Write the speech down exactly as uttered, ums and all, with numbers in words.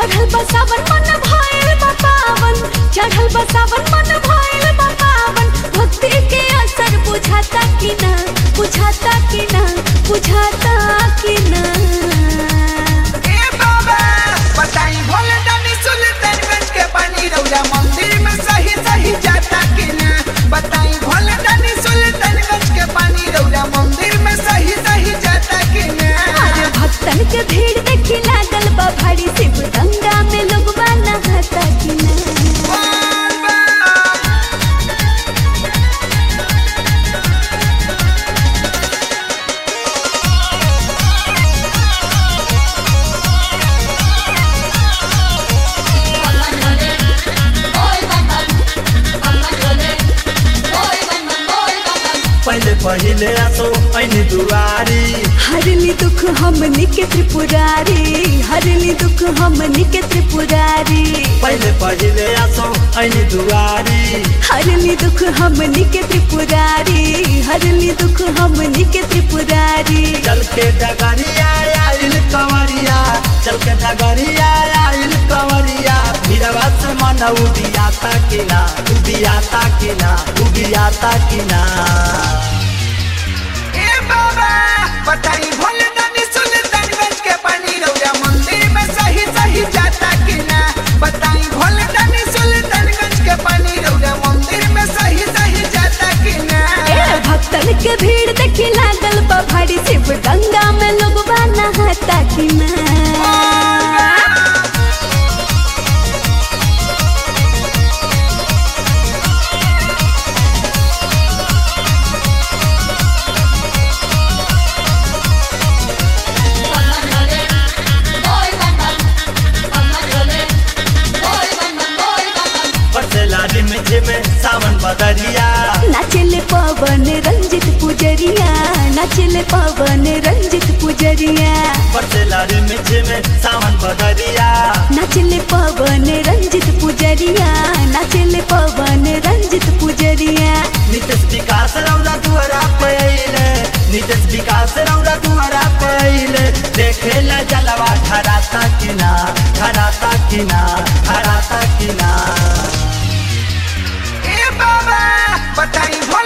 चढ़ल बसावन मन भइल बा पावन, चढ़ल बसावन मन भइल बा पावन। भक्ति के असर बुझाता कि ना, बुझाता कि ना, बुझाता कि ना। ए बाबा बताई भोले दानी सुल्तानगंज के पानी रौरा मंदिर में सही सही जाता कि ना। बताई भोले दानी सुल्तानगंज के पानी रौरा मंदिर में सही सही जाता कि ना। अरे भक्तन के भीड़ देखी लागल बा भारी, शिव गंगा में लोगवा नहाता कि ना। पहले पहले आसो ऐनी दुआरी, हरली दुख हमनी के त्रिपुरारी, हरली दुख हमनी के त्रिपुरारी। पहले पहले आसो ऐनी दुआरी, हरली दुख हमनी के त्रिपुरारी, हरली दुख हमनी के त्रिपुरारी। चल के डगरिया आइल कंवरिया, चल के डगरिया आइल कंवरिया। भीरवा से मन उबियाता कि ना, उबियाता कि ना, उबियाता कि ना। ए बाबा बताई भोले दानी सुल्तानगंज के पानी रौरा मंदिर में सही सही जाता कि ना। बताई भोले दानी सुल्तानगंज के पानी रौरा मंदिर में सही सही जाता कि ना। ए भक्तन के भीड़ देखी लागल बा भारी, शिव गंगा में लोगवा नहाता कि ना। में सावन बदरिया, नाचले पवन रंजित पुजरिया, नाचले पवन रंजित पुजरिया। बरसेला रिमझिम में सावन बदरिया, नाचले पवन रंजित पुजरिया, नाचले पवन रंजित पुजरिया। नितेश विकास रौरा दुआरा पे अइले, नितेश विकास रौरा दुआरा पे अइले। देखेला जलवा खराता कि ना, खराता कि ना, खराता कि ना। ए बाबा बताई भोले